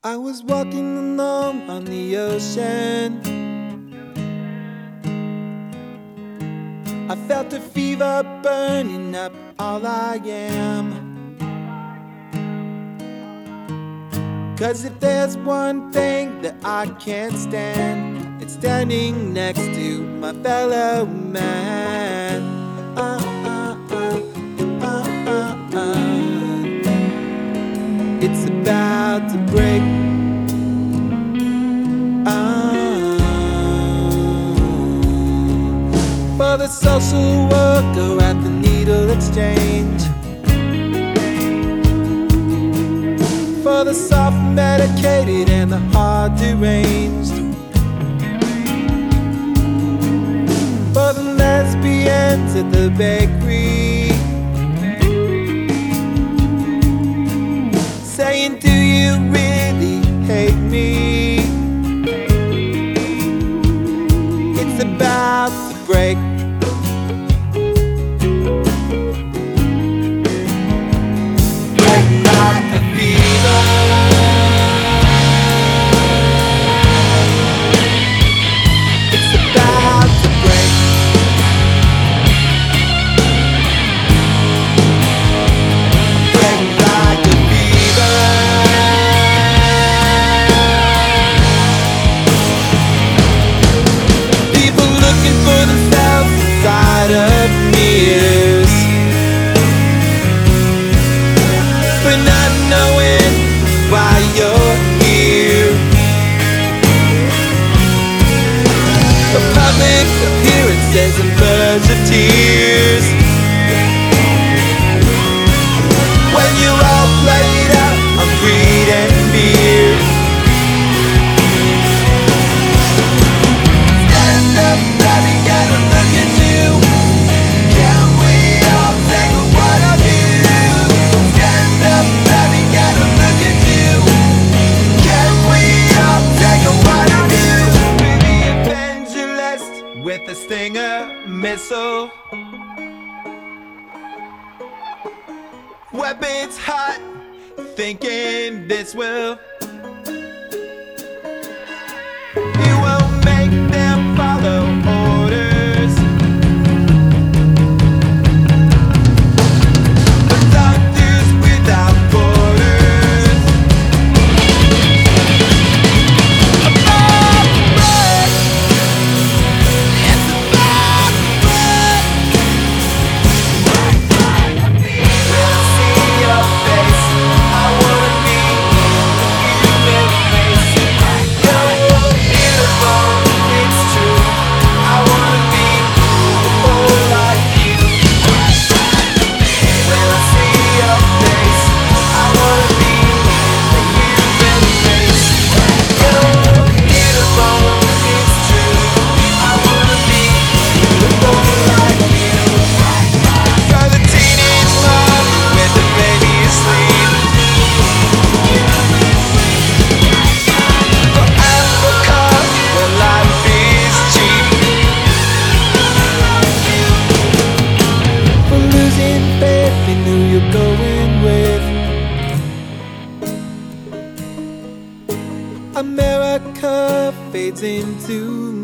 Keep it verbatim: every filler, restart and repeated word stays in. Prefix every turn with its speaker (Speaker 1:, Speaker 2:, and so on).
Speaker 1: I was walking alone on the ocean. I felt a fever burning up all I am. 'Cause if there's one thing that I can't stand, it's standing next to my fellow man. uh, uh, uh, uh, uh, uh. It's about to break. uh, For the social worker at the needle exchange, for the soft medicated and the hard deranged, for the lesbians at the bakery, saying, do you really hate me? It's about to break. Break like a fever. It's about to break. Break like a fever. People looking for themselves inside of mirrors, but not knowing why you're here. The public appearances and birds of tears, when you're all played out on greed and fear. Stand up, baby, gotta look at you. Can we all take a what of you? Stand up, baby, gotta look at you. Can we all take a what of you? Be the evangelist with a Stinger missile. Weapons hot, thinking this will. You will make them follow orders. The doctors without borders. About to break. It's about to break. When I see your face, I wanna be human face. You're beautiful, it's true. I wanna be more like you. When I see your face, I wanna be a human face. You're beautiful, it's true. I wanna be more like you. For the teenage mom with the baby asleep, for Africa where life is cheap, for losing faith in who you're going with. America fades into